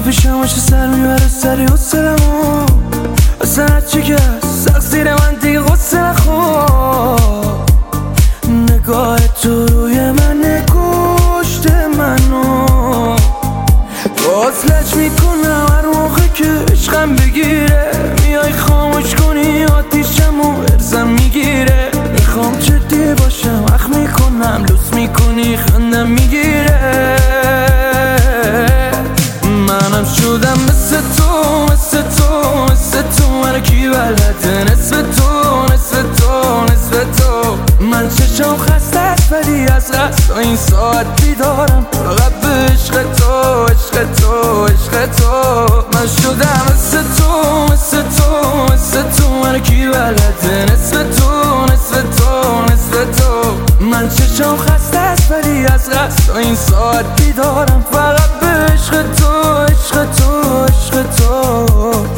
پیشم باشه سر میبره سری حسلمو اصلا هرچی که هست تقصیر من دیگه غصه نخور نگاه تو روی من کشت منو وصلش میکنم هر موقع که عشقم بگیره میای خاموش کنی آتیشمو ارزم میگیره میخوام جدی باشم اخ میکنم لوس میکنی خندم میگیره منم شدم مثل تو مثل تو مثل تو من کی بلده نصف تو نصف تو نصف تو من چشم خسته است ولی از قصد این ساعت بیدارم فقط به عشق تو عشق تو عشق تو من شدم مثل تو مثل تو مثل تو من کی بلده نصف تو نصف تو نصف تو من چشم خسته است ولی از قصد این ساعت بیدارم فقط به عشق تو عشق تو عشق تو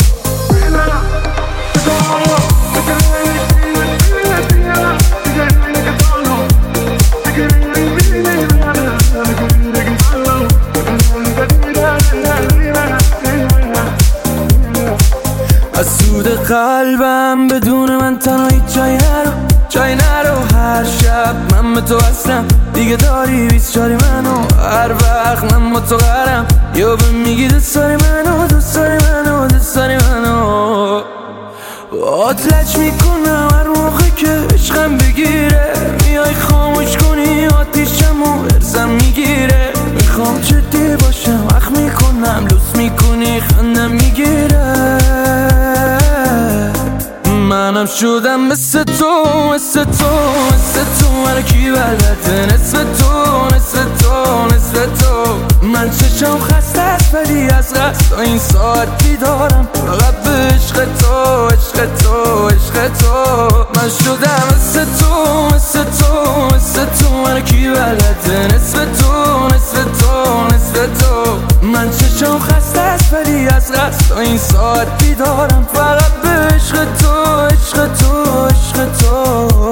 از سود قلبم بدون من تنهایی جای نرو هر شب من به تو هستم دیگه داری 24 منو هر وقت من با تو قرم یا به میگی دوست داری منو دوست داری منو دوست داری منو آتلج میکنم هر موقع که عشقم بگیره میای خاموش کنی آتیشمو ارزم میگیره میخوام جدی باشم اخ میکنم لوس میکنی خندم میگیره منم شدم مثل تو مثل تو مثل تو من کی بلده نصف تو نصف تو نصف تو من چشم خسته است ولی از قصد این ساعت بیدارم فقط به عشق تو عشق تو عشق تو من شدم مثل تو مثل تو مثل تو من کی بلده نصف تو نصف تو نصف تو من چشم خسته است ولی از قصد این ساعت بیدارم فقط به عشق تو عشق تو عشق تو